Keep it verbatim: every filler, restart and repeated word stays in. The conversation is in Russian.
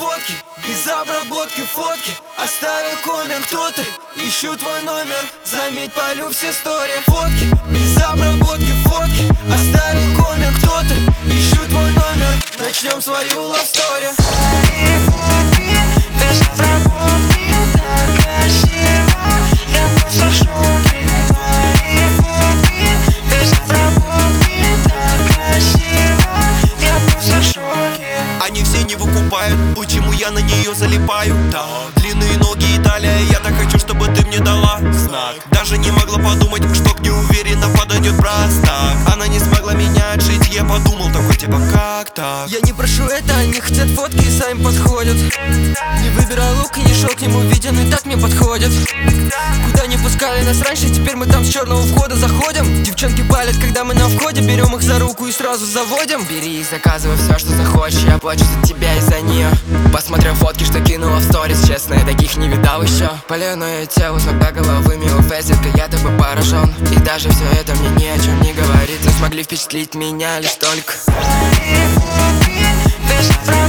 фотки, без обработки фотки. Оставил коммент, кто ты? Ищу твой номер, заметь, полю все стори. Фотки, без обработки фотки. Оставил коммент, кто ты? Ищу твой номер, начнем свою лавстори. Твои фотки, без обработки, так красиво, я просто в шоке. Твои фотки, без обработки, так красиво, я просто в шоке. Они все не выкупают, почему я на нее залипаю. Да, длинные ноги и талия, я так хочу, чтобы ты мне дала знак. Даже не могла подумать, что к ней уверенно подойдет просто. Она не смогла меня отшить, я подумал, такой типа как так. Я не прошу это, они хотят фотки и сами подходят. Не выбирал лук и не шел к нему, виден и так мне подходит. Куда не пускали нас раньше, теперь мы там с черного входа заходим. Девчонки палят, когда мы на входе, берем их за руку и сразу заводим. Бери и заказывай все, что захочешь, я плачу за тебя и за нее. Посмотрим фотки, что кинула в сторис, честно, я таких не видал еще. Паленое тело с ног до головы, милый фейс, я тобой поражен. И даже все это мне ни о чем не говорит, но смогли впечатлить меня лишь только Твои фотки, без обработки.